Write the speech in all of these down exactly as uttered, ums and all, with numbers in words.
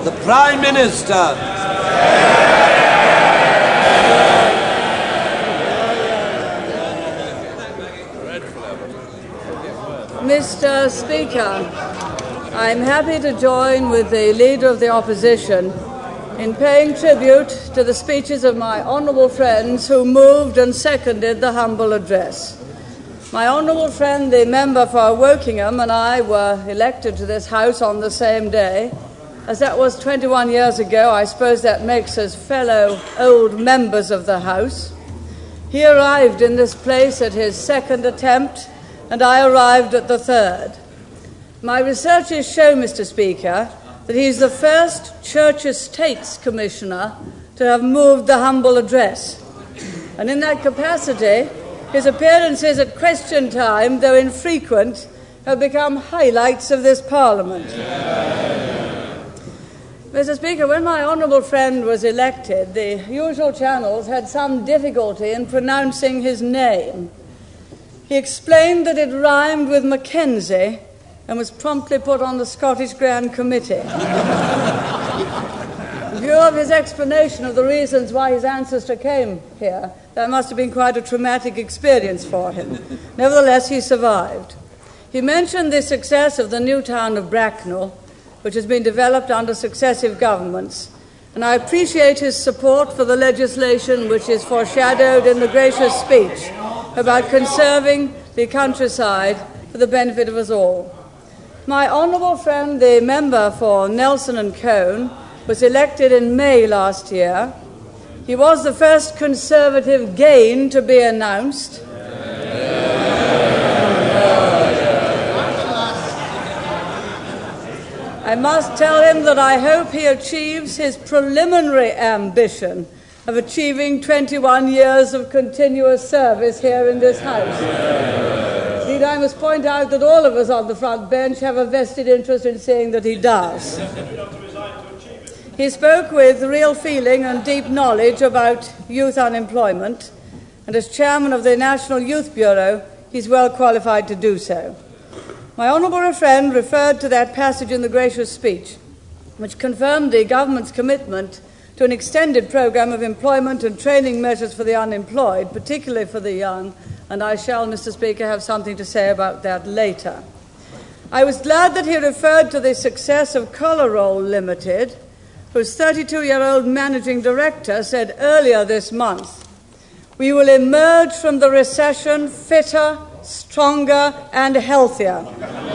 The Prime Minister. Mister Speaker, I'm happy to join with the Leader of the Opposition in paying tribute to the speeches of my honourable friends who moved and seconded the humble address. My honourable friend, the member for Wokingham, and I were elected to this House on the same day. As that was twenty-one years ago, I suppose that makes us fellow old members of the House. He arrived in this place at his second attempt, and I arrived at the third. My researches show, Mister Speaker, that he is the first Church Estates Commissioner to have moved the humble address. And in that capacity, his appearances at question time, though infrequent, have become highlights of this Parliament. Mister Speaker, when my honourable friend was elected, the usual channels had some difficulty in pronouncing his name. He explained that it rhymed with Mackenzie and was promptly put on the Scottish Grand Committee. In view of his explanation of the reasons why his ancestor came here, that must have been quite a traumatic experience for him. Nevertheless, he survived. He mentioned the success of the new town of Bracknell, which has been developed under successive governments, and I appreciate his support for the legislation which is foreshadowed in the gracious speech about conserving the countryside for the benefit of us all. My honourable friend, the member for Nelson and Colne, was elected in May last year. He was the first Conservative gain to be announced. I must tell him that I hope he achieves his preliminary ambition of achieving twenty-one years of continuous service here in this House. Indeed, I must point out that all of us on the front bench have a vested interest in seeing that he does. He spoke with real feeling and deep knowledge about youth unemployment, and as chairman of the National Youth Bureau, he's well qualified to do so. My honourable friend referred to that passage in the gracious speech, which confirmed the government's commitment to an extended programme of employment and training measures for the unemployed, particularly for the young, and I shall, Mister Speaker, have something to say about that later. I was glad that he referred to the success of Collarole Limited, whose thirty-two-year-old managing director said earlier this month, "We will emerge from the recession fitter, stronger and healthier."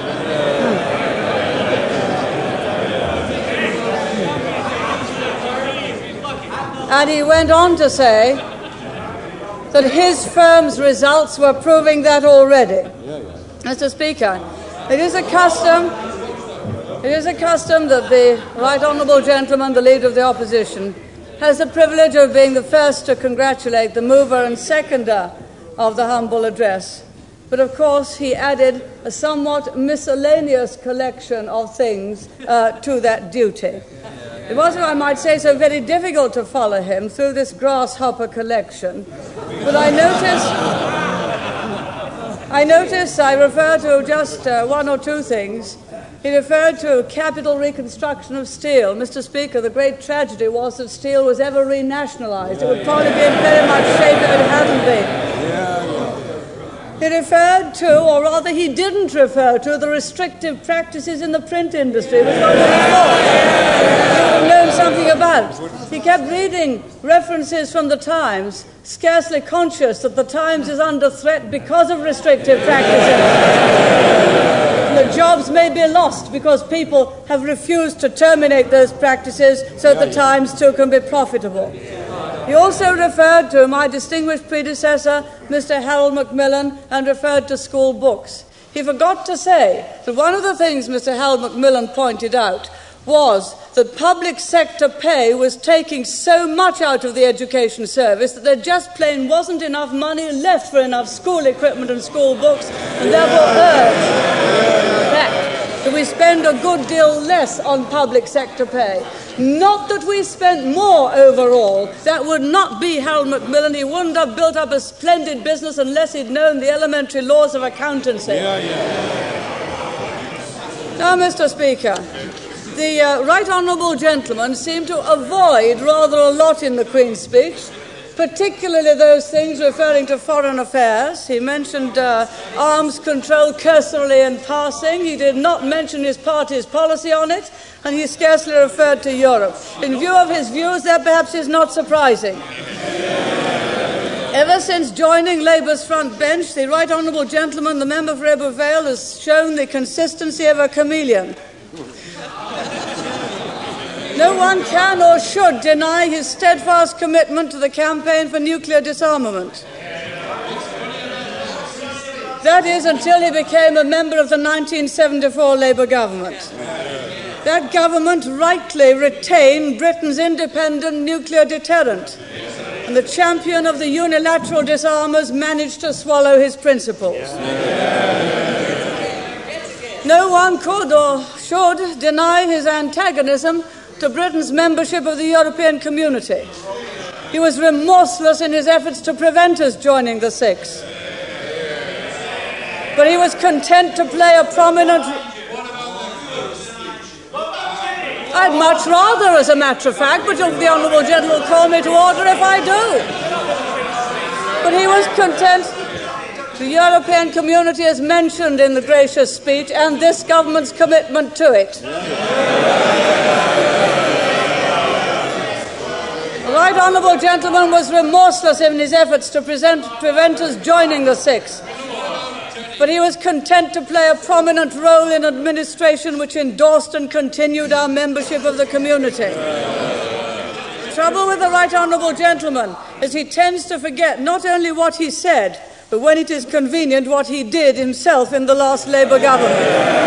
And he went on to say that his firm's results were proving that already. Mister Speaker, it is a custom, it is a custom that the right honourable gentleman, the Leader of the Opposition, has the privilege of being the first to congratulate the mover and seconder of the humble address. But of course, he added a somewhat miscellaneous collection of things uh, to that duty. It was, I might say, so very difficult to follow him through this grasshopper collection. But I noticed, I noticed, I refer to just uh, one or two things. He referred to capital reconstruction of steel. Mister Speaker, the great tragedy was that steel was ever renationalised. It would probably be in very much shape if it hadn't been. He referred to, or rather he didn't refer to, the restrictive practices in the print industry, which one would have thought he would have known something about. He kept reading references from the Times, scarcely conscious that the Times is under threat because of restrictive practices. The jobs may be lost because people have refused to terminate those practices so that the Times too can be profitable. He also referred to my distinguished predecessor, Mister Harold Macmillan, and referred to school books. He forgot to say that one of the things Mister Harold Macmillan pointed out was that public sector pay was taking so much out of the education service that there just plain wasn't enough money left for enough school equipment and school books, and therefore urged that that we spend a good deal less on public sector pay. Not that we spent more overall. That would not be Harold Macmillan. He wouldn't have built up a splendid business unless he'd known the elementary laws of accountancy. Yeah, yeah. Now, Mister Speaker, the uh, right honourable gentleman seemed to avoid rather a lot in the Queen's speech, particularly those things referring to foreign affairs. He mentioned uh, arms control cursorily in passing. He did not mention his party's policy on it, and he scarcely referred to Europe. In view of his views, that perhaps is not surprising. Ever since joining Labour's front bench, the right honourable gentleman, the member for Ebbw Vale, has shown the consistency of a chameleon. No one can or should deny his steadfast commitment to the campaign for nuclear disarmament. That is, until he became a member of the nineteen seventy-four Labour government. That government rightly retained Britain's independent nuclear deterrent, and the champion of the unilateral disarmers managed to swallow his principles. No one could or should deny his antagonism to Britain's membership of the European Community. He was remorseless in his efforts to prevent us joining the Six. But he was content to play a prominent... I'd much rather, as a matter of fact, but the honourable gentleman will call me to order if I do. But he was content. The European Community is mentioned in the gracious speech, and this government's commitment to it. The right honourable gentleman was remorseless in his efforts to present, prevent us joining the Six. But he was content to play a prominent role in administration which endorsed and continued our membership of the community. The trouble with the right honourable gentleman is he tends to forget not only what he said, but when it is convenient, what he did himself in the last Labour government.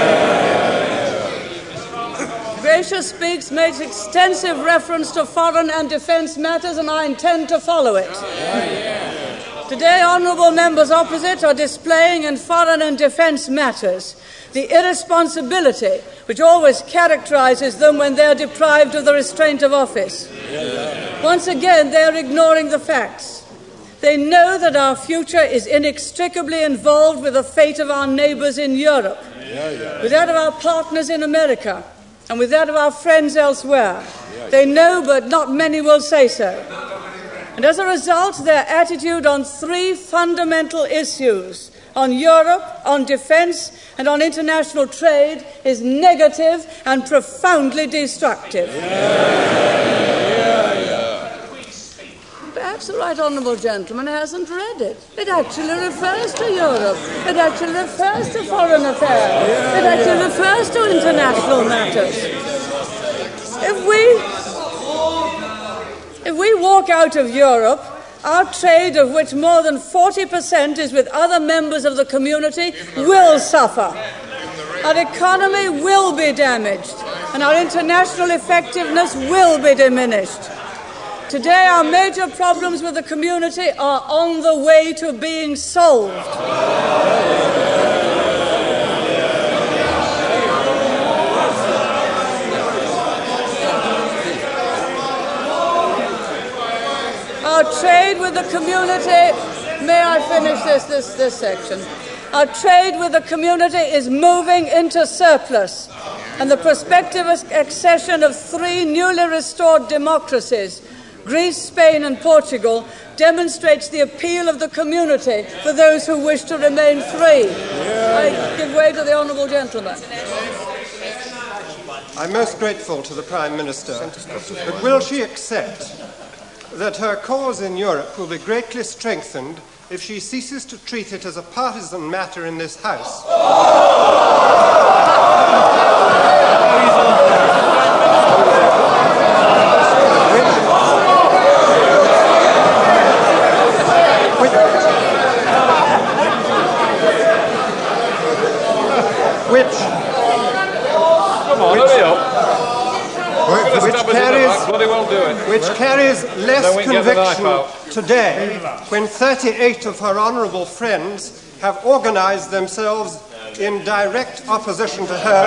Gracious Speaks makes extensive reference to foreign and defence matters, and I intend to follow it. Today, honourable members opposite are displaying in foreign and defence matters the irresponsibility which always characterises them when they are deprived of the restraint of office. Once again, they are ignoring the facts. They know that our future is inextricably involved with the fate of our neighbours in Europe, with that of our partners in America, and with that of our friends elsewhere. They know, but not many will say so. And as a result, their attitude on three fundamental issues, on Europe, on defence, and on international trade, is negative and profoundly destructive. Yeah, yeah, yeah. Perhaps the right honourable gentleman hasn't read it. It actually refers to Europe. It actually refers to foreign affairs. It actually refers to international matters. If we... If we walk out of Europe, our trade, of which more than forty percent is with other members of the community, will suffer. Our economy will be damaged, and our international effectiveness will be diminished. Today, our major problems with the community are on the way to being solved. Our trade with the community, may I finish this, this, this section? Our trade with the community is moving into surplus, and the prospective accession of three newly restored democracies, Greece, Spain and Portugal, demonstrates the appeal of the community for those who wish to remain free. I give way to the honourable gentleman. I'm most grateful to the Prime Minister, but will she accept that her cause in Europe will be greatly strengthened if she ceases to treat it as a partisan matter in this House? Which, which, Come on, hurry up. Which, which carries, well do it. which carries less conviction today when thirty-eight of her honourable friends have organised themselves in direct opposition to her,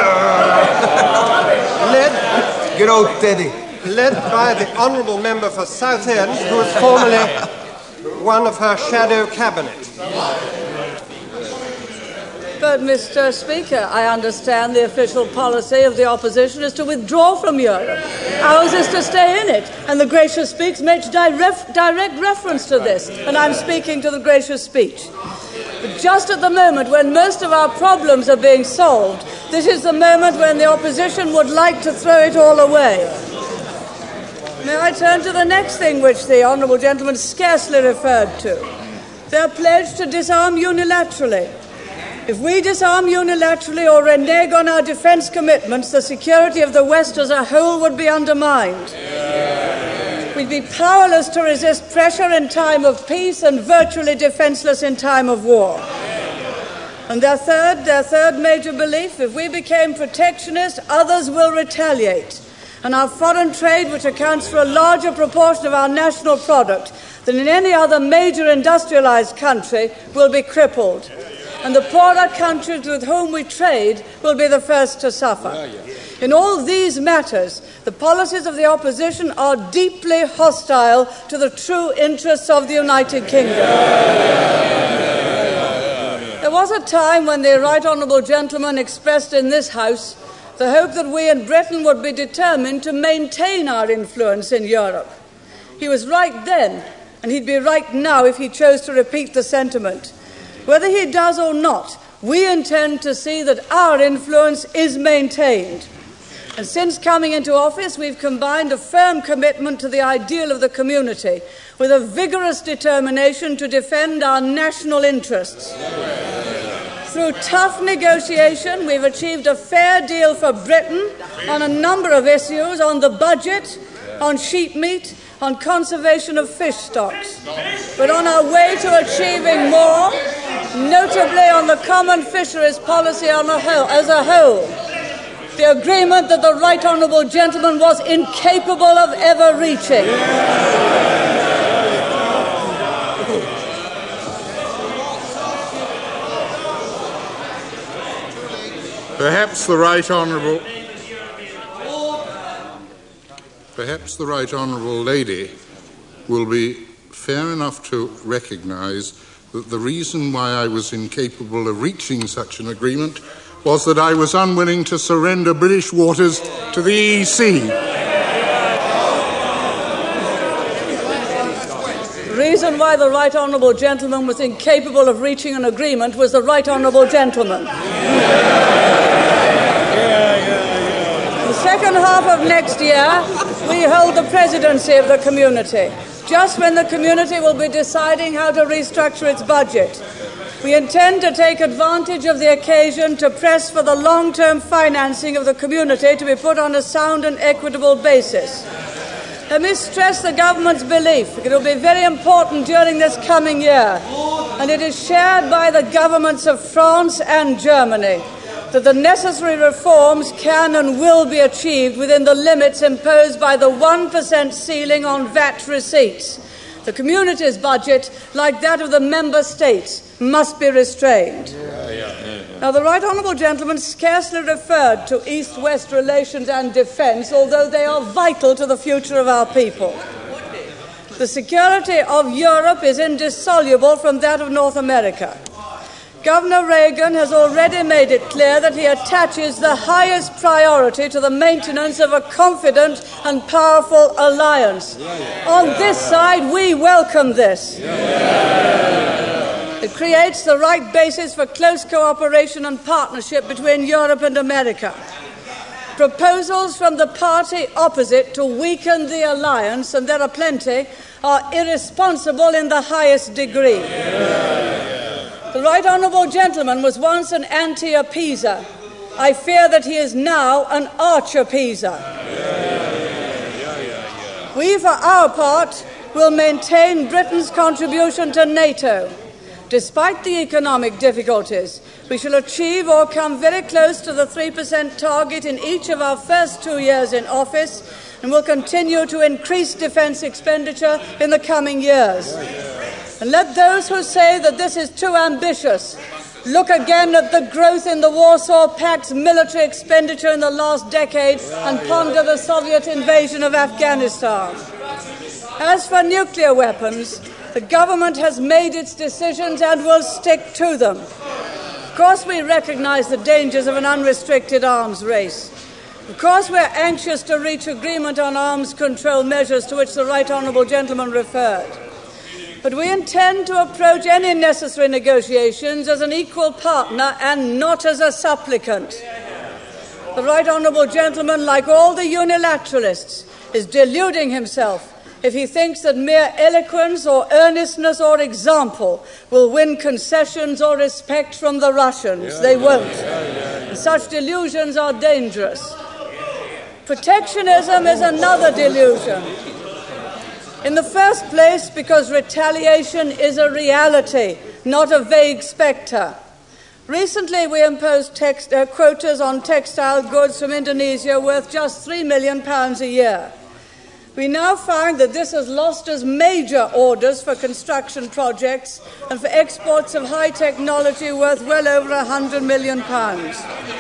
led, Get out, Teddy. led by the honourable member for Southend, who was formerly one of her shadow cabinet. But, Mister Speaker, I understand the official policy of the opposition is to withdraw from Europe. Ours is to stay in it. And the gracious speech makes direct, direct reference to this. And I'm speaking to the gracious speech. But just at the moment when most of our problems are being solved, this is the moment when the opposition would like to throw it all away. May I turn to the next thing which the honourable gentleman scarcely referred to? Their pledge to disarm unilaterally. If we disarm unilaterally or renege on our defence commitments, the security of the West as a whole would be undermined. Yeah. We'd be powerless to resist pressure in time of peace and virtually defenceless in time of war. And their third, their third major belief, if we became protectionist, others will retaliate. And our foreign trade, which accounts for a larger proportion of our national product than in any other major industrialised country, will be crippled. And the poorer countries with whom we trade will be the first to suffer. In all these matters, the policies of the opposition are deeply hostile to the true interests of the United Kingdom. There was a time when the right honourable gentleman expressed in this House the hope that we in Britain would be determined to maintain our influence in Europe. He was right then, and he'd be right now if he chose to repeat the sentiment. Whether he does or not, we intend to see that our influence is maintained. And since coming into office, we've combined a firm commitment to the ideal of the community with a vigorous determination to defend our national interests. Through tough negotiation, we've achieved a fair deal for Britain on a number of issues, on the budget, on sheep meat, on conservation of fish stocks. But on our way to achieving more, notably on the common fisheries policy on a whole, as a whole, the agreement that the right honourable gentleman was incapable of ever reaching. Perhaps the right honourable, perhaps the right honourable lady will be fair enough to recognise that the reason why I was incapable of reaching such an agreement was that I was unwilling to surrender British waters to the E E C. The reason why the right honourable gentleman was incapable of reaching an agreement was the right honourable gentleman. The second half of next year, we hold the presidency of the community, just when the community will be deciding how to restructure its budget. We intend to take advantage of the occasion to press for the long-term financing of the community to be put on a sound and equitable basis. Let me stress the government's belief. It will be very important during this coming year, and it is shared by the governments of France and Germany, that the necessary reforms can and will be achieved within the limits imposed by the one percent ceiling on V A T receipts. The community's budget, like that of the member states, must be restrained. Yeah, yeah, yeah. Now, the right honourable gentleman scarcely referred to East-West relations and defence, although they are vital to the future of our people. The security of Europe is indissoluble from that of North America. Governor Reagan has already made it clear that he attaches the highest priority to the maintenance of a confident and powerful alliance. Yeah, yeah. On this side, we welcome this. Yeah, yeah. It creates the right basis for close cooperation and partnership between Europe and America. Proposals from the party opposite to weaken the alliance, and there are plenty, are irresponsible in the highest degree. Yeah, yeah. The right honourable gentleman was once an anti-appeaser. I fear that he is now an arch-appeaser. Yeah, yeah, yeah, yeah. We, for our part, will maintain Britain's contribution to NATO. Despite the economic difficulties, we shall achieve or come very close to the three percent target in each of our first two years in office, and will continue to increase defence expenditure in the coming years. Yeah, yeah. And let those who say that this is too ambitious look again at the growth in the Warsaw Pact's military expenditure in the last decade and ponder the Soviet invasion of Afghanistan. As for nuclear weapons, the government has made its decisions and will stick to them. Of course we recognise the dangers of an unrestricted arms race. Of course we're anxious to reach agreement on arms control measures to which the Right Honourable Gentleman referred. But we intend to approach any necessary negotiations as an equal partner and not as a supplicant. The Right Honourable Gentleman, like all the unilateralists, is deluding himself if he thinks that mere eloquence or earnestness or example will win concessions or respect from the Russians. Yeah, they yeah, won't. Yeah, yeah, yeah. Such delusions are dangerous. Protectionism is another delusion. In the first place, because retaliation is a reality, not a vague spectre. Recently, we imposed text, uh, quotas on textile goods from Indonesia worth just three million pounds a year. We now find that this has lost us major orders for construction projects and for exports of high technology worth well over one hundred million pounds.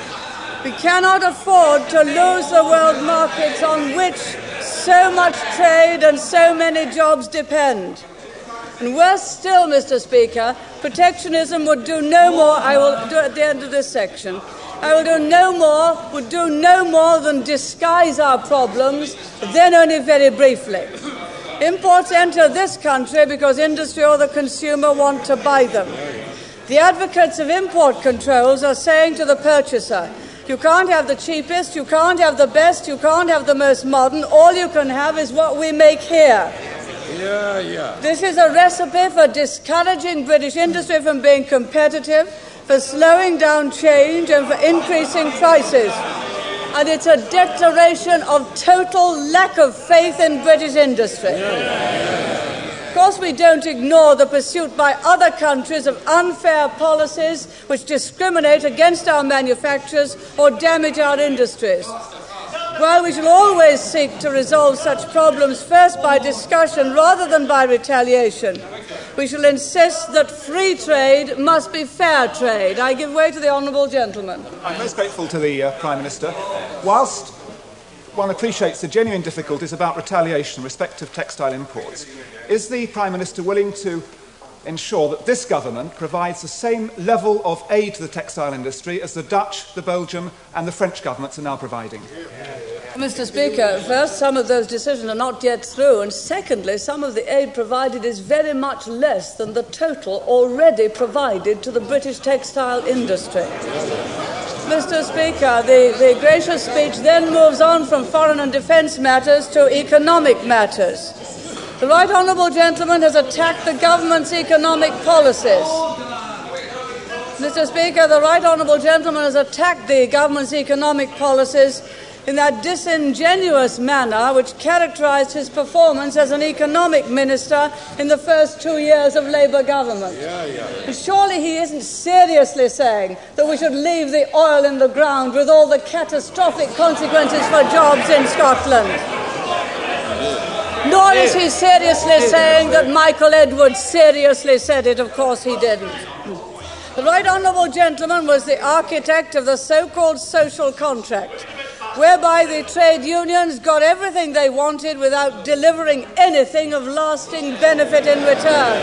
We cannot afford to lose the world markets on which so much trade and so many jobs depend. And worse still, Mister Speaker, protectionism would do no more, I will do at the end of this section, I will do no more, would do no more than disguise our problems, then only very briefly. Imports enter this country because industry or the consumer want to buy them. The advocates of import controls are saying to the purchaser, you can't have the cheapest, you can't have the best, you can't have the most modern, all you can have is what we make here. Yeah, yeah. This is a recipe for discouraging British industry from being competitive, for slowing down change and for increasing prices. And it's a declaration of total lack of faith in British industry. Yeah, yeah, yeah. Of course, we don't ignore the pursuit by other countries of unfair policies which discriminate against our manufacturers or damage our industries. While we shall always seek to resolve such problems first by discussion rather than by retaliation, we shall insist that free trade must be fair trade. I give way to the Honourable Gentleman. I'm most grateful to the uh, Prime Minister. Whilst one appreciates the genuine difficulties about retaliation in respect of textile imports, is the Prime Minister willing to ensure that this government provides the same level of aid to the textile industry as the Dutch, the Belgian and the French governments are now providing? Mister Speaker, first, some of those decisions are not yet through, and secondly, some of the aid provided is very much less than the total already provided to the British textile industry. Mister Speaker, the, the gracious speech then moves on from foreign and defence matters to economic matters. The Right Honourable Gentleman has attacked the government's economic policies. Mister Speaker, the Right Honourable Gentleman has attacked the government's economic policies in that disingenuous manner which characterised his performance as an economic minister in the first two years of Labour government. Yeah, yeah, yeah. Surely he isn't seriously saying that we should leave the oil in the ground with all the catastrophic consequences for jobs in Scotland. Nor is he seriously saying that Michael Edwards seriously said it. Of course he didn't. The Right Honourable Gentleman was the architect of the so-called social contract, whereby the trade unions got everything they wanted without delivering anything of lasting benefit in return.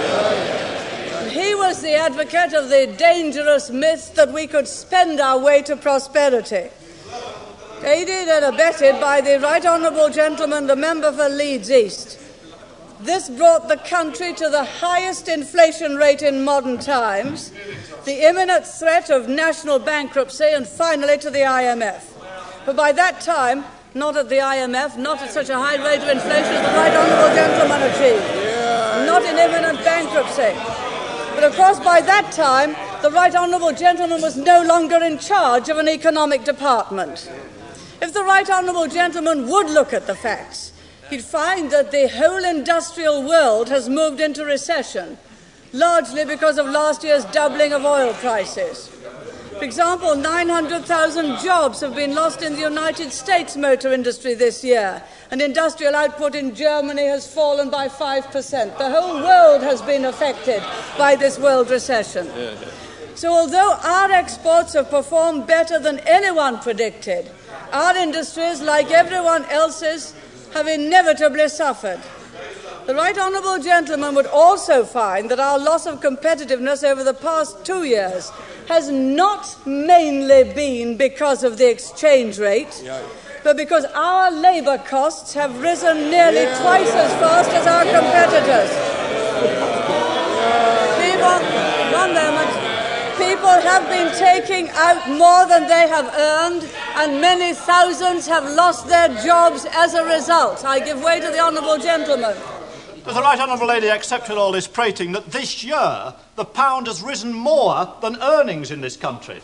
He was the advocate of the dangerous myth that we could spend our way to prosperity. Aided and abetted by the Right Honourable Gentleman, the member for Leeds East. This brought the country to the highest inflation rate in modern times, the imminent threat of national bankruptcy, and finally to the I M F. But by that time, not at the I M F, not at such a high rate of inflation as the Right Honourable Gentleman achieved, yeah. Not in imminent bankruptcy. But of course, by that time, the Right Honourable Gentleman was no longer in charge of an economic department. If the Right Honourable Gentleman would look at the facts, he'd find that the whole industrial world has moved into recession, largely because of last year's doubling of oil prices. For example, nine hundred thousand jobs have been lost in the United States motor industry this year, and industrial output in Germany has fallen by five percent. The whole world has been affected by this world recession. So although our exports have performed better than anyone predicted, our industries, like everyone else's, have inevitably suffered. The right honourable gentleman would also find that our loss of competitiveness over the past two years has not mainly been because of the exchange rate, but because our labour costs have risen nearly yeah, twice yeah. as fast as our competitors. People, one moment. People have been taking out more than they have earned, and many thousands have lost their jobs as a result. I give way to the honourable gentleman. Does the right honourable lady accept with all this prating that this year the pound has risen more than earnings in this country?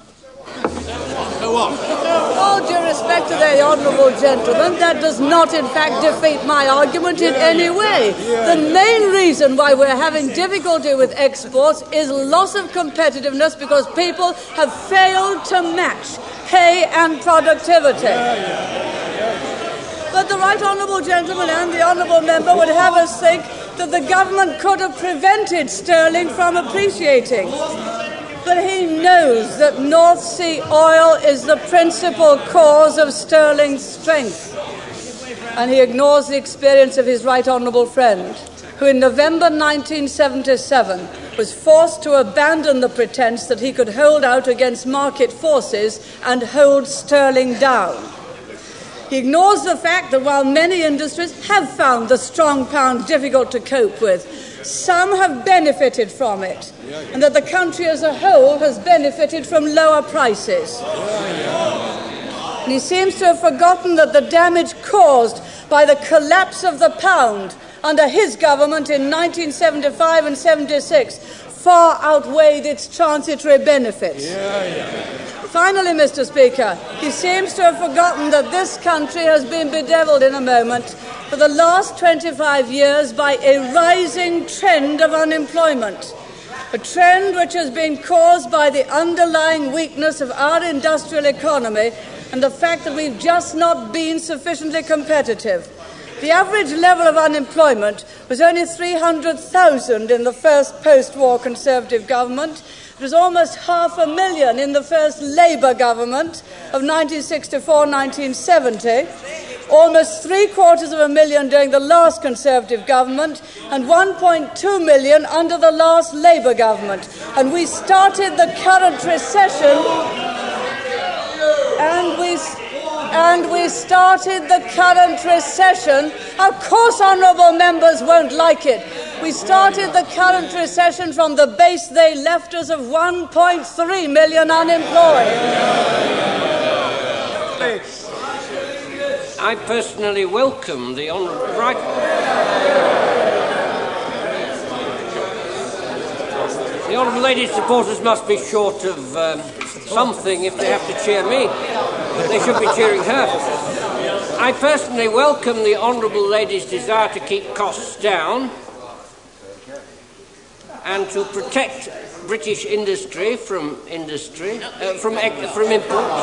With all due respect to the honourable gentleman, that does not in fact defeat my argument in any way. The main reason why we're having difficulty with exports is loss of competitiveness because people have failed to match pay and productivity. But the right honourable gentleman and the honourable member would have us think that the government could have prevented sterling from appreciating. But he knows that North Sea oil is the principal cause of sterling's strength. And he ignores the experience of his right honourable friend, who in November nineteen seventy-seven was forced to abandon the pretence that he could hold out against market forces and hold sterling down. He ignores the fact that while many industries have found the strong pound difficult to cope with, some have benefited from it, and that the country as a whole has benefited from lower prices. And he seems to have forgotten that the damage caused by the collapse of the pound under his government in nineteen seventy-five and seventy-six far outweighed its transitory benefits. Yeah, yeah. Finally, Mister Speaker, he seems to have forgotten that this country has been bedeviled in a moment for the last twenty-five years by a rising trend of unemployment, a trend which has been caused by the underlying weakness of our industrial economy and the fact that we've just not been sufficiently competitive. The average level of unemployment was only three hundred thousand in the first post-war Conservative government. It was almost half a million in the first Labour government of nineteen sixty-four to nineteen seventy, almost three-quarters of a million during the last Conservative government, and one point two million under the last Labour government. And we started the current recession, and we... And we started the current recession. Of course, honourable members won't like it. We started the current recession from the base they left us of one point three million unemployed. I personally welcome the honourable right. The honourable lady's supporters must be short of um, something if they have to cheer me. They should be cheering her. I personally welcome the honourable lady's desire to keep costs down and to protect British industry from industry uh, from from imports.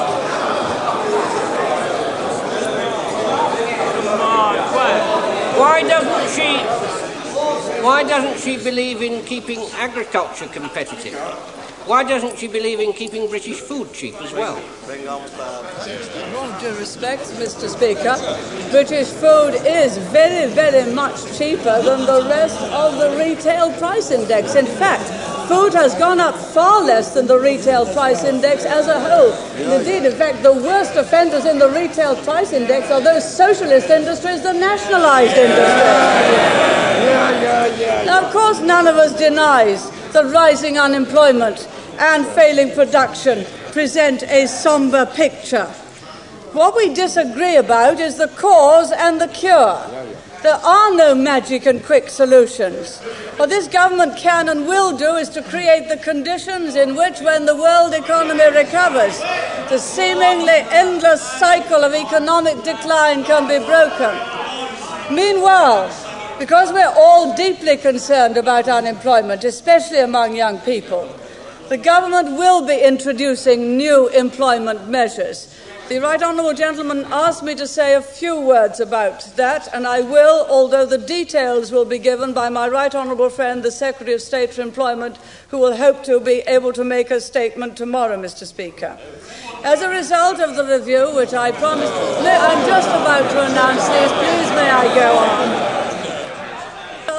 Why doesn't she? Why doesn't she believe in keeping agriculture competitive? Why doesn't she believe in keeping British food cheap as well? With all due respect, Mister Speaker, British food is very, very much cheaper than the rest of the retail price index. In fact, food has gone up far less than the retail price index as a whole. Indeed, in fact, the worst offenders in the retail price index are those socialist industries, the nationalised industries. Yeah, yeah, yeah. Now, of course, none of us denies that rising unemployment and failing production present a sombre picture. What we disagree about is the cause and the cure. There are no magic and quick solutions. What this government can and will do is to create the conditions in which, when the world economy recovers, the seemingly endless cycle of economic decline can be broken. Meanwhile, because we're all deeply concerned about unemployment, especially among young people, the government will be introducing new employment measures. The right honourable gentleman asked me to say a few words about that, and I will, although the details will be given by my right honourable friend, the Secretary of State for Employment, who will hope to be able to make a statement tomorrow, Mister Speaker. As a result of the review, which I promised... I'm just about to announce this. Please may I go on?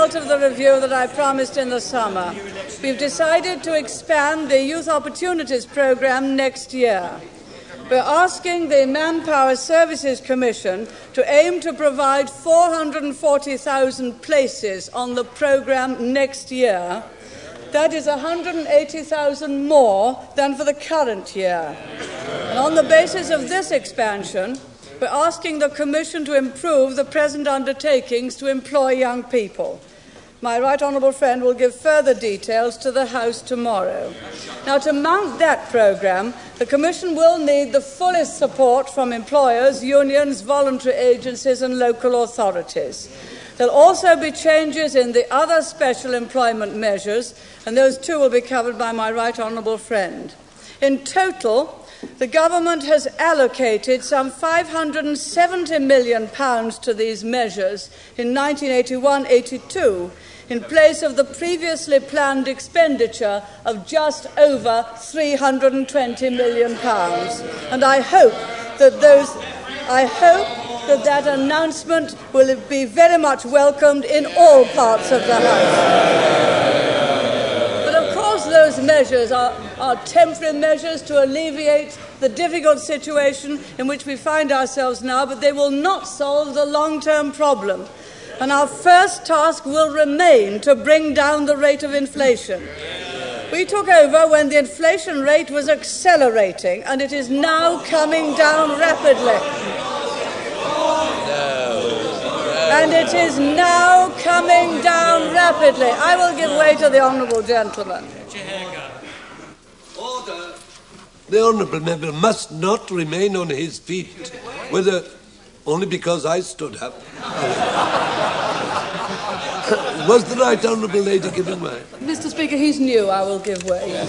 result of the review that I promised in the summer. We've decided to expand the Youth Opportunities Programme next year. We're asking the Manpower Services Commission to aim to provide four hundred forty thousand places on the programme next year. That is one hundred eighty thousand more than for the current year. And on the basis of this expansion, we're asking the Commission to improve the present undertakings to employ young people. My right honourable friend will give further details to the House tomorrow. Now, to mount that programme, the Commission will need the fullest support from employers, unions, voluntary agencies and local authorities. There will also be changes in the other special employment measures, and those too will be covered by my right honourable friend. In total, the government has allocated some five hundred seventy million pounds to these measures in nineteen eighty-one eighty-two, in place of the previously planned expenditure of just over three hundred twenty million pounds. And I hope that those, I hope that that announcement will be very much welcomed in all parts of the House. But of course those measures are, are temporary measures to alleviate the difficult situation in which we find ourselves now, but they will not solve the long-term problem. And our first task will remain to bring down the rate of inflation. We took over when the inflation rate was accelerating, and it is now coming down rapidly. And it is now coming down rapidly. I will give way to the honourable gentleman. Order. The honourable member must not remain on his feet, whether only because I stood up. Was the right honourable lady giving way? Mister Speaker, he's new. I will give way. Yes.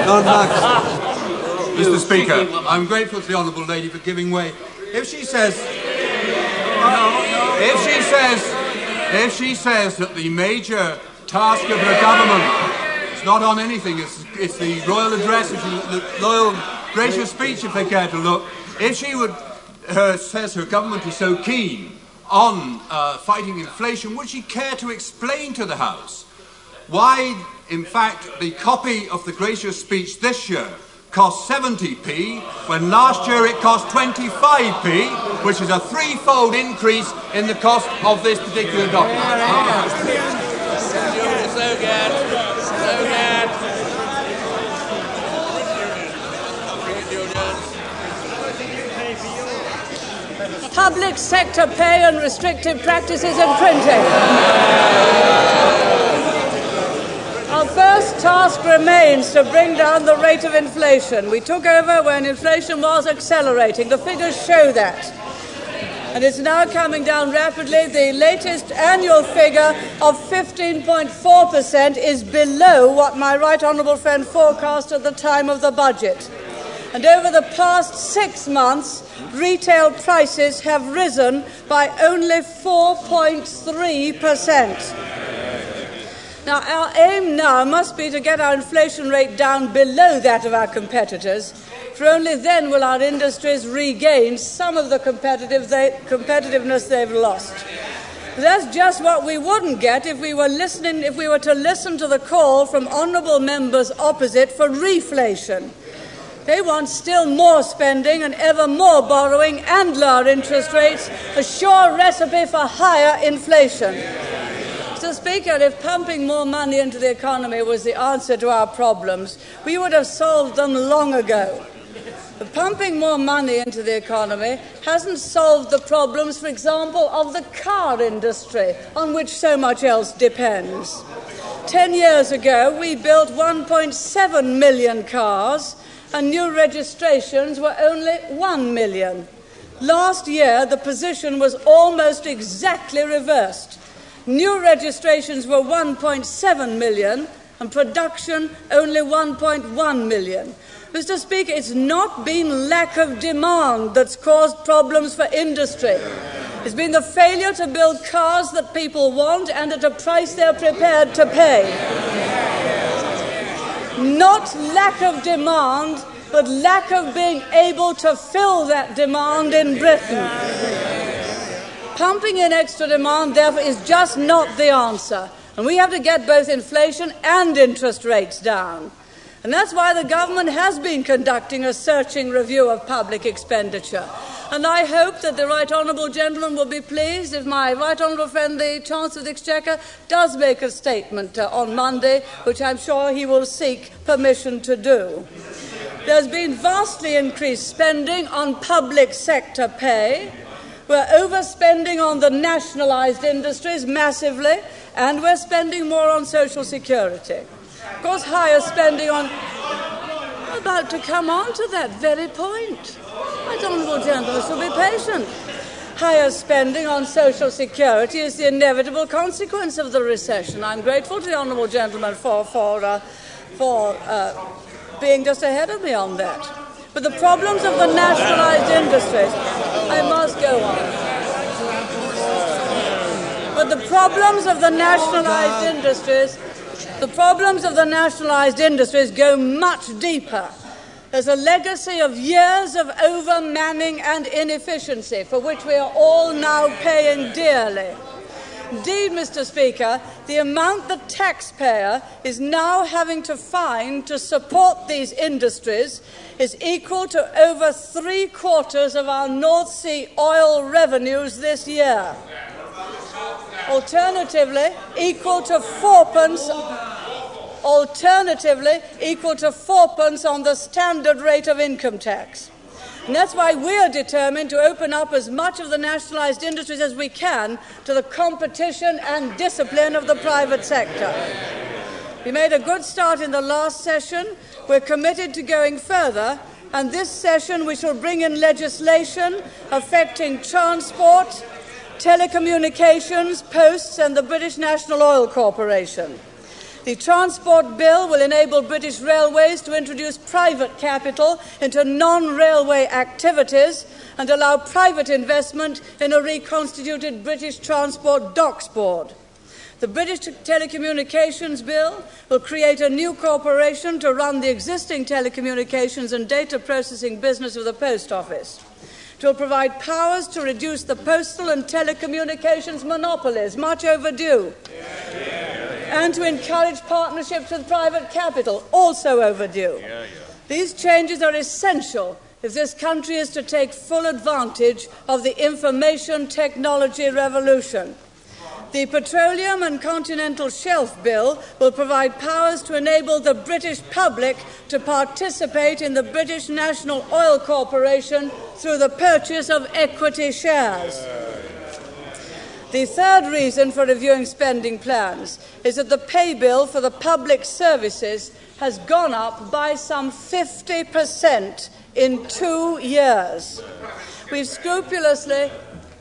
Mister Speaker, I'm grateful to the honourable lady for giving way. If she says, if she says, if she says that the major task of her government is not on anything, it's, it's the royal address, if you, the royal gracious speech, if they care to look. If she would her, says her government is so keen on uh, fighting inflation, would she care to explain to the House why, in fact, the copy of the gracious speech this year cost seventy p, when last year it cost twenty-five p, which is a threefold increase in the cost of this particular document? So good. So good. Public sector pay and restrictive practices in printing. Our first task remains to bring down the rate of inflation. We took over when inflation was accelerating. The figures show that. And it's now coming down rapidly. The latest annual figure of fifteen point four percent is below what my right honourable friend forecast at the time of the budget. And over the past six months, retail prices have risen by only four point three percent. Now, our aim now must be to get our inflation rate down below that of our competitors, for only then will our industries regain some of the competitive they, competitiveness they've lost. But that's just what we wouldn't get if we were listening, if we were to listen to the call from honourable members opposite for reflation. They want still more spending and ever more borrowing and lower interest rates, a sure recipe for higher inflation. Mister Speaker, if pumping more money into the economy was the answer to our problems, we would have solved them long ago. But pumping more money into the economy hasn't solved the problems, for example, of the car industry, on which so much else depends. Ten years ago, we built one point seven million cars, and new registrations were only one million. Last year, the position was almost exactly reversed. New registrations were one point seven million, and production only one point one million. Mister Speaker, it's not been lack of demand that's caused problems for industry. It's been the failure to build cars that people want and at a price they're prepared to pay. Not lack of demand, but lack of being able to fill that demand in Britain. Pumping in extra demand, therefore, is just not the answer. And we have to get both inflation and interest rates down. And that's why the government has been conducting a searching review of public expenditure. And I hope that the Right Honourable Gentleman will be pleased if my Right Honourable friend, the Chancellor of the Exchequer, does make a statement uh, on Monday, which I'm sure he will seek permission to do. There's been vastly increased spending on public sector pay. We're overspending on the nationalised industries massively, and we're spending more on social security. Of course, higher spending on... I'm about to come on to that very point. My honourable gentlemen should be patient. Higher spending on social security is the inevitable consequence of the recession. I'm grateful to the honourable gentleman for, for, uh, for uh, being just ahead of me on that. But the problems of the nationalised industries... I must go on. But the problems of the nationalised industries... The problems of the nationalised industries go much deeper. There's a legacy of years of over-manning and inefficiency for which we are all now paying dearly. Indeed, Mister Speaker, the amount the taxpayer is now having to find to support these industries is equal to over three-quarters of our North Sea oil revenues this year. Alternatively, equal to fourpence, alternatively, equal to fourpence on the standard rate of income tax. And that's why we are determined to open up as much of the nationalised industries as we can to the competition and discipline of the private sector. We made a good start in the last session. We're committed to going further, and this session we shall bring in legislation affecting transport, telecommunications, posts and the British National Oil Corporation. The Transport Bill will enable British Railways to introduce private capital into non-railway activities and allow private investment in a reconstituted British Transport Docks Board. The British Telecommunications Bill will create a new corporation to run the existing telecommunications and data processing business of the Post Office. It will provide powers to reduce the postal and telecommunications monopolies, much overdue, and to encourage partnerships with private capital, also overdue. These changes are essential if this country is to take full advantage of the information technology revolution. The Petroleum and Continental Shelf Bill will provide powers to enable the British public to participate in the British National Oil Corporation through the purchase of equity shares. The third reason for reviewing spending plans is that the pay bill for the public services has gone up by some fifty percent in two years. We've scrupulously...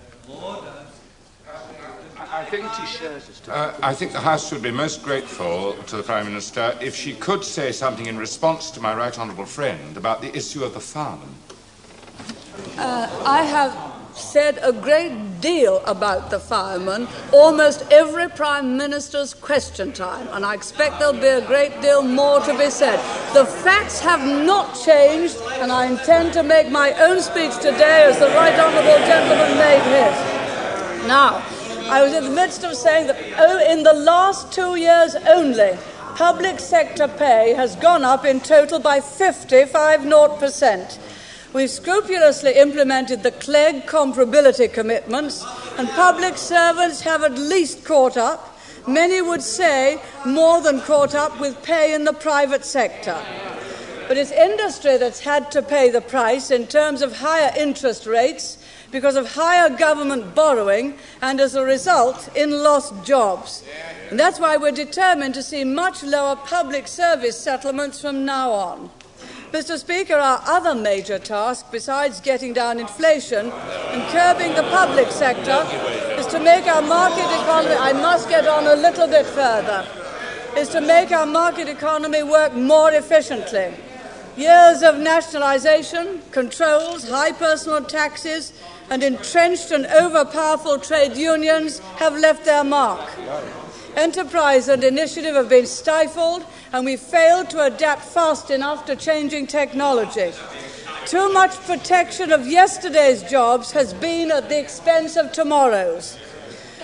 I think, uh, I think the House should be most grateful to the Prime Minister if she could say something in response to my right honourable friend about the issue of the firemen. Uh, I have said a great deal about the firemen, almost every Prime Minister's question time, and I expect there'll be a great deal more to be said. The facts have not changed, and I intend to make my own speech today as the right honourable gentleman made his. Now, I was in the midst of saying that oh, in the last two years only, public sector pay has gone up in total by fifty-five percent. We've scrupulously implemented the Clegg comparability commitments, and public servants have at least caught up. Many would say more than caught up with pay in the private sector. But it's industry that's had to pay the price in terms of higher interest rates, because of higher government borrowing and, as a result, in lost jobs. And that's why we're determined to see much lower public service settlements from now on. Mister Speaker, our other major task, besides getting down inflation and curbing the public sector, is to make our market economy, I must get on a little bit further, is to make our market economy work more efficiently. Years of nationalisation, controls, high personal taxes, and entrenched and over-powerful trade unions have left their mark. Enterprise and initiative have been stifled, and we failed to adapt fast enough to changing technology. Too much protection of yesterday's jobs has been at the expense of tomorrow's.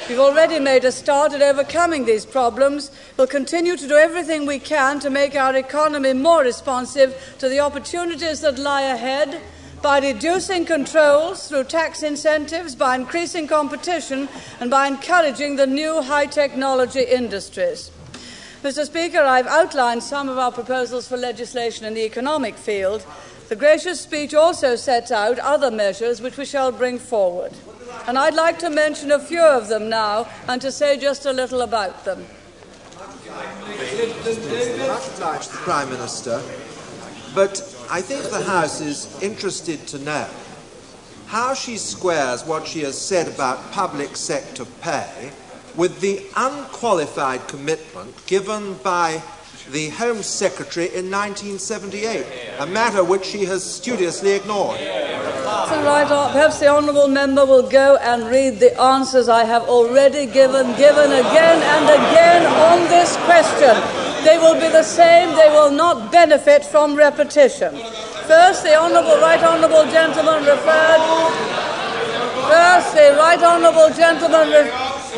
We've already made a start at overcoming these problems. We'll continue to do everything we can to make our economy more responsive to the opportunities that lie ahead by reducing controls through tax incentives, by increasing competition, and by encouraging the new high-technology industries. Mister Speaker, I've outlined some of our proposals for legislation in the economic field. The gracious speech also sets out other measures which we shall bring forward. And I'd like to mention a few of them now and to say just a little about them. Much obliged to the Prime Minister, but I think the House is interested to know how she squares what she has said about public sector pay with the unqualified commitment given by the Home Secretary in nineteen seventy-eight, a matter which she has studiously ignored. So right on. Perhaps the honourable member will go and read the answers I have already given, given again and again on this question. They will be the same. They will not benefit from repetition. First, the honourable, right honourable gentleman referred. First, the right honourable gentleman. Re-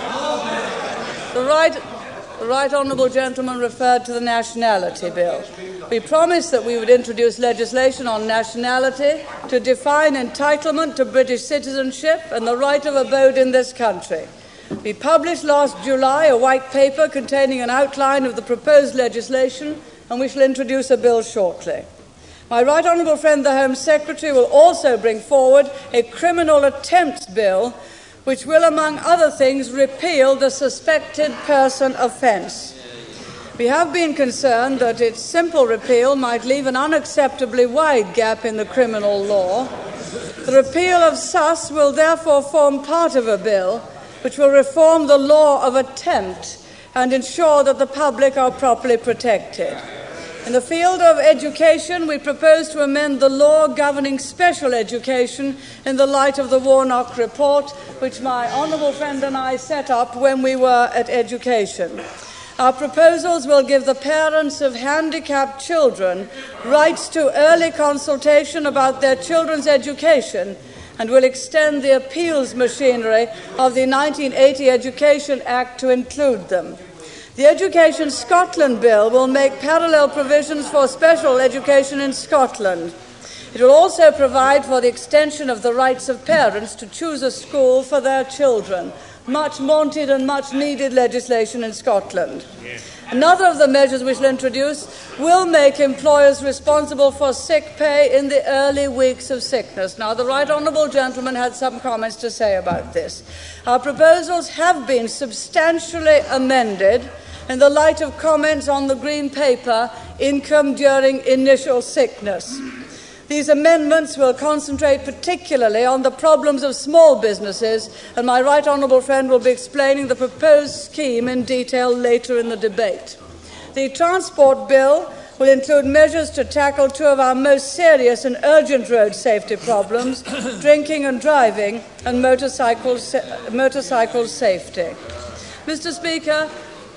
the right. The right honourable gentleman referred to the Nationality Bill. We promised that we would introduce legislation on nationality to define entitlement to British citizenship and the right of abode in this country. We published last July a white paper containing an outline of the proposed legislation, and we shall introduce a bill shortly. My right honourable friend, the Home Secretary, will also bring forward a criminal attempts bill which will, among other things, repeal the suspected person offence. We have been concerned that its simple repeal might leave an unacceptably wide gap in the criminal law. The repeal of sus will therefore form part of a bill which will reform the law of attempt and ensure that the public are properly protected. In the field of education, we propose to amend the law governing special education in the light of the Warnock Report, which my honourable friend and I set up when we were at education. Our proposals will give the parents of handicapped children rights to early consultation about their children's education and will extend the appeals machinery of the nineteen eighty Education Act to include them. The Education Scotland Bill will make parallel provisions for special education in Scotland. It will also provide for the extension of the rights of parents to choose a school for their children. Much wanted and much needed legislation in Scotland. Yes. Another of the measures we shall introduce will make employers responsible for sick pay in the early weeks of sickness. Now, the right honourable gentleman had some comments to say about this. Our proposals have been substantially amended in the light of comments on the Green Paper, Income During Initial Sickness. These amendments will concentrate particularly on the problems of small businesses, and my right honourable friend will be explaining the proposed scheme in detail later in the debate. The Transport Bill will include measures to tackle two of our most serious and urgent road safety problems, drinking and driving and motorcycle, motorcycle safety. Mister Speaker,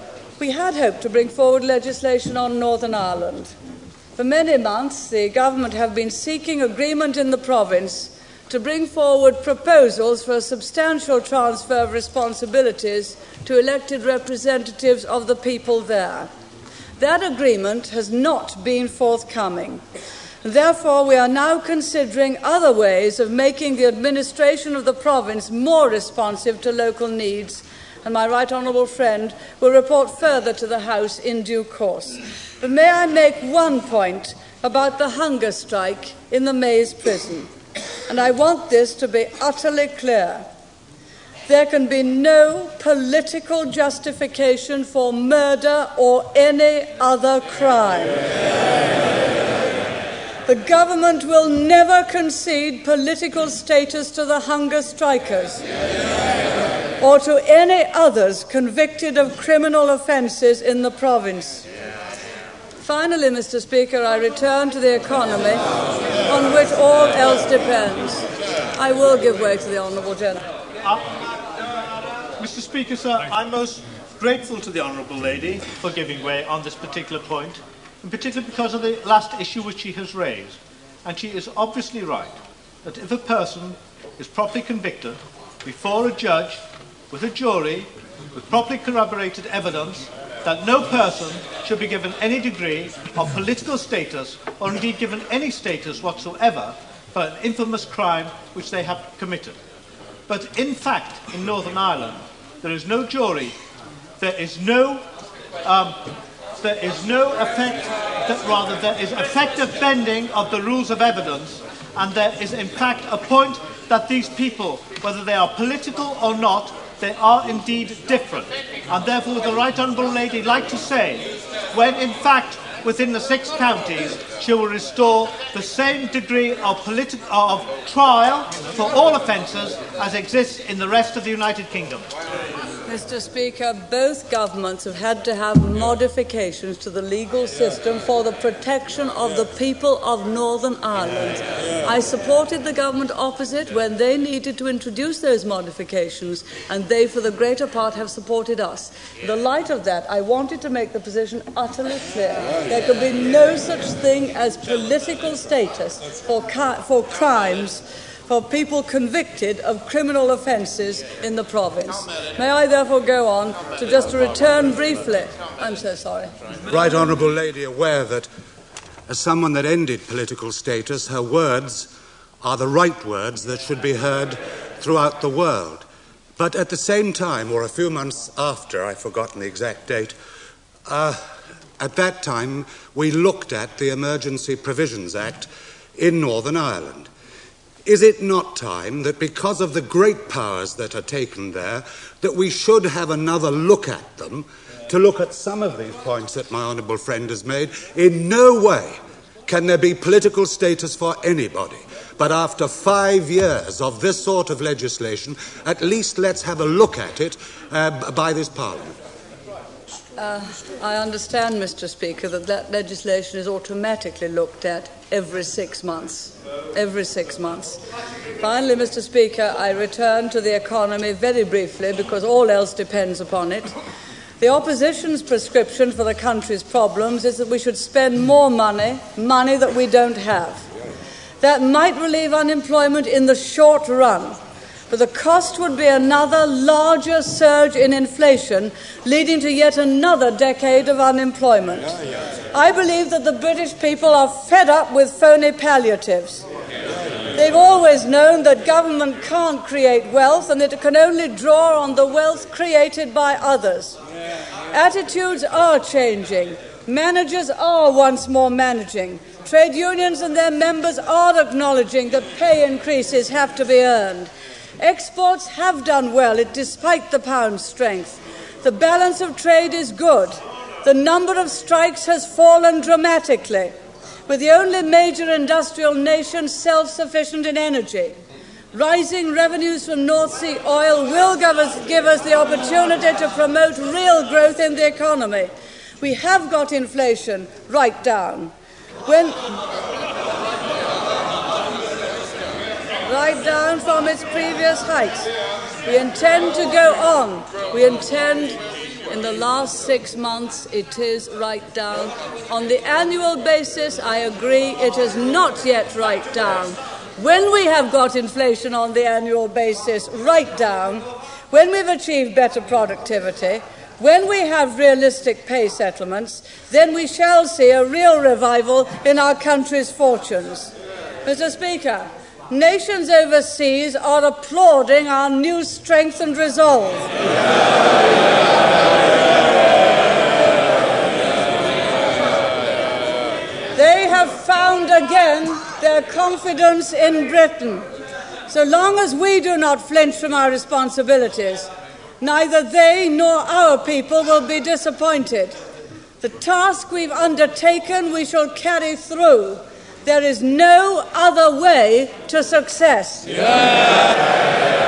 we had hoped to bring forward legislation on Northern Ireland. For many months, the government have been seeking agreement in the province to bring forward proposals for a substantial transfer of responsibilities to elected representatives of the people there. That agreement has not been forthcoming. Therefore, we are now considering other ways of making the administration of the province more responsive to local needs, and my right honourable friend will report further to the House in due course. But may I make one point about the hunger strike in the Maze prison? And I want this to be utterly clear. There can be no political justification for murder or any other crime. The government will never concede political status to the hunger strikers or to any others convicted of criminal offences in the province. Finally, Mister Speaker, I return to the economy, on which all else depends. I will give way to the honourable gentleman. Uh, Mister Speaker, sir, I'm most grateful to the honourable lady for giving way on this particular point, in particular because of the last issue which she has raised. And she is obviously right that if a person is properly convicted before a judge with a jury, with properly corroborated evidence, that no person should be given any degree of political status, or indeed given any status whatsoever, for an infamous crime which they have committed. But in fact, in Northern Ireland, there is no jury, there is no, um, there is no effect, that rather there is effective bending of the rules of evidence, and there is in fact a point that these people, whether they are political or not, they are indeed different. And therefore would the Right Honourable Lady like to say, when in fact within the six counties she will restore the same degree of, politi- of trial for all offences as exists in the rest of the United Kingdom? Mister Speaker, both governments have had to have modifications to the legal system for the protection of the people of Northern Ireland. I supported the government opposite when they needed to introduce those modifications, and they, for the greater part, have supported us. In the light of that, I wanted to make the position utterly clear. There could be no such thing as political status for, ca- for crimes for people convicted of criminal offences in the province. May I therefore go on to just to return briefly? I'm so sorry. Right Honourable Lady aware that as someone that ended political status, her words are the right words that should be heard throughout the world. But at the same time, or a few months after, I've forgotten the exact date, uh, at that time we looked at the Emergency Provisions Act in Northern Ireland. Is it not time that because of the great powers that are taken there, that we should have another look at them, to look at some of these points that my honourable friend has made? In no way can there be political status for anybody. But after five years of this sort of legislation, at least let's have a look at it uh, by this Parliament. Uh, I understand, Mister Speaker, that that legislation is automatically looked at every six months. Every six months. Finally, Mister Speaker, I return to the economy very briefly because all else depends upon it. The opposition's prescription for the country's problems is that we should spend more money, money that we don't have. That might relieve unemployment in the short run, but the cost would be another larger surge in inflation, leading to yet another decade of unemployment. I believe that the British people are fed up with phony palliatives. They've always known that government can't create wealth and that it can only draw on the wealth created by others. Attitudes are changing. Managers are once more managing. Trade unions and their members are acknowledging that pay increases have to be earned. Exports have done well, despite the pound's strength. The balance of trade is good. The number of strikes has fallen dramatically, with the only major industrial nation self-sufficient in energy. Rising revenues from North Sea oil will give us, give us the opportunity to promote real growth in the economy. We have got inflation right down. When... right down from its previous heights. We intend to go on. We intend, in the last six months, it is right down. On the annual basis, I agree, it is not yet right down. When we have got inflation on the annual basis right down, when we've achieved better productivity, when we have realistic pay settlements, then we shall see a real revival in our country's fortunes. Mister Speaker, nations overseas are applauding our new strength and resolve. They have found again their confidence in Britain. So long as we do not flinch from our responsibilities, neither they nor our people will be disappointed. The task we've undertaken we shall carry through. There is no other way to success. Yeah.